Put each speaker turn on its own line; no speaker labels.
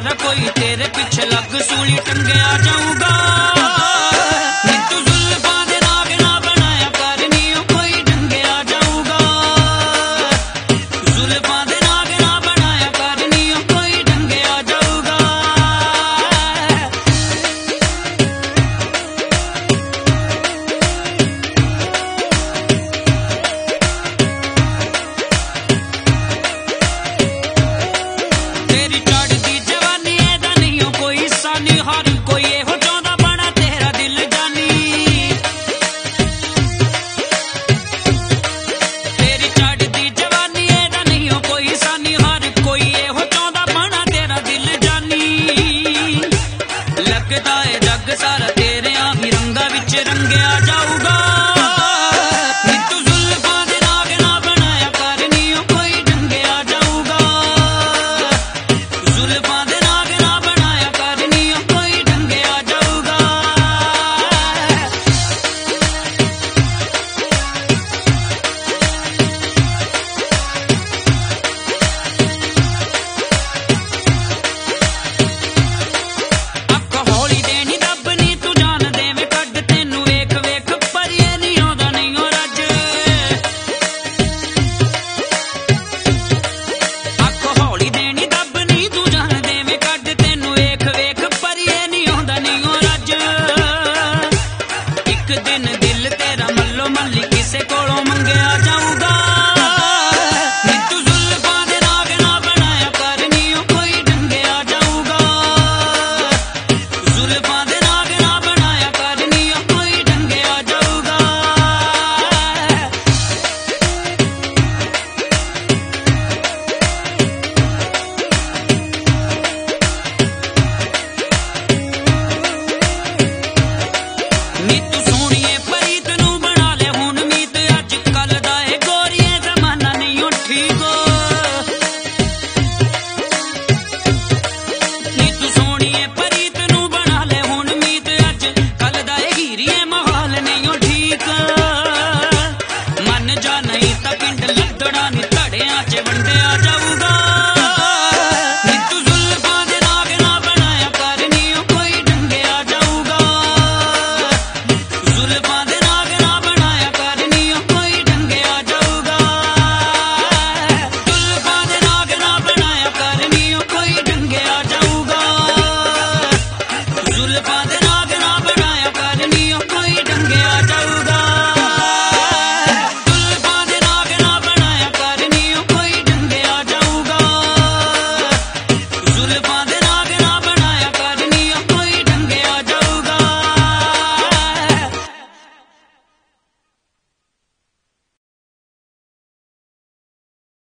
सारा कोई तेरे पीछे लग सूली टंगया जाऊगा। नी तू जुल्फां दे नाग ना बनाया कर नी कोई टंगया जाऊगा। जुल्फां दे नाग ना बनाया कर नी कोई टंगया जाऊगा। तेरी चढ़दी जवानी एदा नहीं कोई सानी, हर कोई एहो चाहंदा बना तेरा दिल जानी। तेरी चढ़दी जवानी एदा नहीं कोई सानी, हर कोई एहो चाहंदा बना तेरा दिल जानी। लगदा है जग सारा तेरे ही रंगा विच रंगया जाऊगा। नी तू जुल्फां दे नाग ना बनाया कर नी कोई टंगया जाऊगा। जुल्फां दे नाग ना बनाया कर नी कोई टंगया जाऊगा। अख हौली देनी दबनी तू जान देवे कड, तेनू वेख वेख परिए नी आउंदा नहीं ओ रज। अख हौली देनी दबनी तू जान देवे कड, तेनू वेख वेख परिए नी आउंदा नहीं ओ रज। एक दिन दिल तेरा मल्लो मल्ली किसे कोलों मंगया